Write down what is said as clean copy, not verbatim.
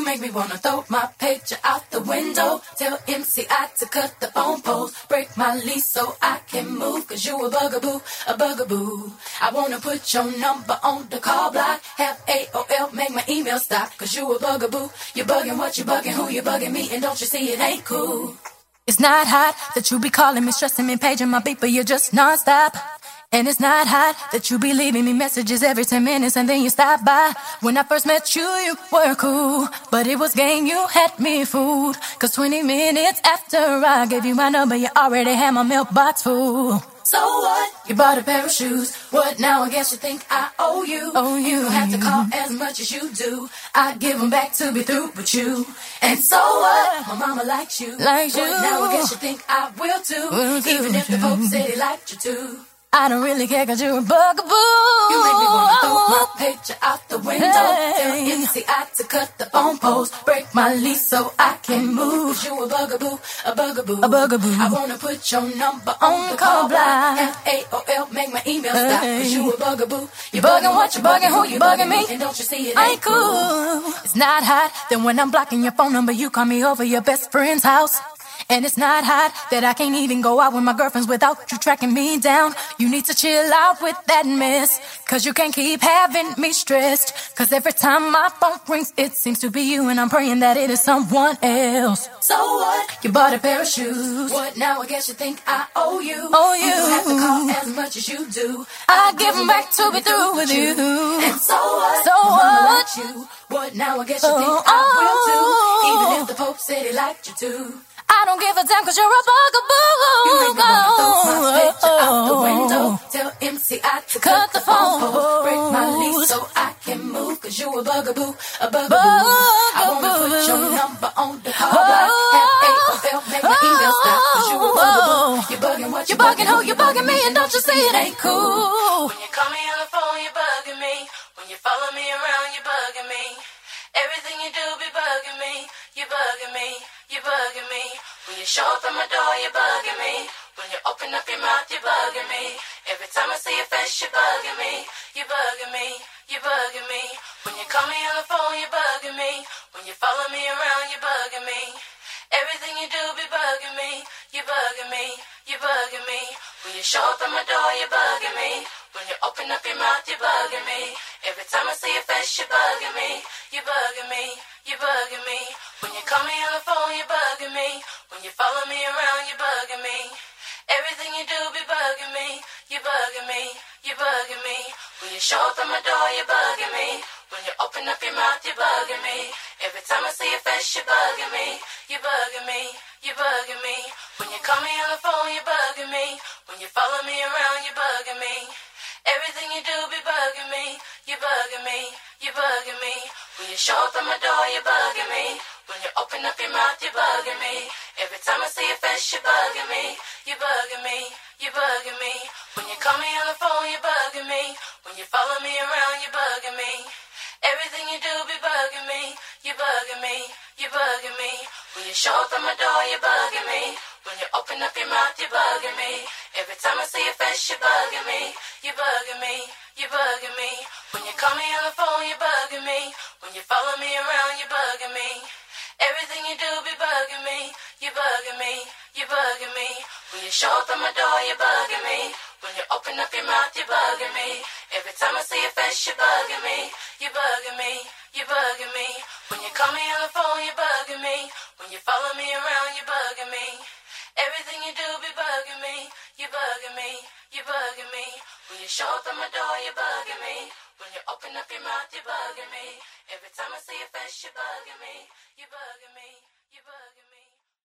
make me wanna throw my picture out the window. Tell MCI to cut the phone poles. Break my lease so I can move. Cause you a bugaboo, a bugaboo. I wanna put your number on the call block. Have AOL make my email stop. Cause you a bugaboo. You bugging what you bugging, who you bugging me. And don't you see it ain't cool. It's not hot that you be calling me, stressing me, paging my beat, but you're just nonstop. And it's not hot that you be leaving me messages every 10 minutes and then you stop by. When I first met you, you were cool, but it was game, you had me fooled. Cause 20 minutes after I gave you my number, you already had my mailbox full. So what? You bought a pair of shoes. What now? I guess you think I owe you. You don't have to call as much as you do. I give them back to be through with you. And so what? My mama likes you. What now? I guess you think I will too. Even if the Pope said he liked you too. I don't really care cause you're a bugaboo. You make me wanna throw my picture out the window. Tell MCI to cut the phone poles. Break my lease so I can move. Cause you a bugaboo, a bugaboo, a bugaboo. I wanna put your number on the call block. Have AOL make my email stop. Cause you a bugaboo. You bugging what you bugging, who you bugging me. And don't you see it ain't cool. It's not hot that when I'm blocking your phone number you call me over your best friend's house. And it's not hot that I can't even go out with my girlfriends without you tracking me down. You need to chill out with that mess. Cause you can't keep having me stressed. Cause every time my phone rings it seems to be you. And I'm praying that it is someone else. So what? You bought a pair of shoes. What now? I guess you think I owe you. You don't have to call as much as you do. I give them back to be through with you. And so what? So what? You. What now? I guess you think I will too. Even if the Pope said he liked you too. I don't give a damn cause you're a bugaboo. You make me wanna throw my picture out the window. Tell MCI to cut the phone poles. Break my lease so I can move. Cause you a bugaboo, a bugaboo. I wanna put your number on the call block. Have AOL make my email stop. Cause you a bugaboo. You bugging what you bugging, who you bugging me. And don't you see it ain't cool. When you call me on the phone, you bugging me. When you follow me around, you bugging me. Everything you do be bugging me. You bugging me. You bugging me. When you show up at my door, you bugging me. When you open up your mouth, you bugging me. Every time I see your face, you bugging me. You bugging me. You bugging me. When you call me on the phone, you bugging me. When you follow me around, you bugging me. Everything you do be bugging me. You bugging me. You bugging me. When you show up at my door, you bugging me. When you open up your mouth, you bugging me. Every time I see your face, you bugging me. You bugging me. You bugging me. When you call me on the phone, you bugging me. When you follow me around, you bugging me. Everything you do be bugging me. You bugging me. You bugging me. When you show up at my door, you bugging me. When you open up your mouth, you bugging me. Every time I see your face, you bugging me. You bugging me. You bugging me. When you call me on the phone, you bugging me. When you follow me around, you bugging me. Everything you do be bugging me. You bugging me. You bugging me. When you show up at my door, you bugging me. When you open up your mouth, you bugging me. Every time I see your face, you bugging me. You bugging me. You bugging me. When you call me on the phone, you bugging me. When you follow me around, you bugging me. Everything you do be bugging me. You bugging me. You bugging me. When you show up at my door, you bugging me. When you open up your mouth, you bugging me. Every time I see your face, you bugging me. You bugging me. You bugging me. When you call me on the phone, you bugging me. When you follow me around, you bugging me. Everything you do be bugging me. You bugging me. You bugging me. When you show up at my door, you bugging me. When you open up your mouth, you bugging me. Every time I see your face, you bugging me. You bugging me. You bugging me. When you call me on the phone, you bugging me. When you follow me around, you bugging me. Everything you do be bugging me. You bugging me. You bugging me. When you show up at my door, you bugging me. When you open up your mouth, you bugging me. Every time I see your face, you bugging me. You bugging me. You bugging me.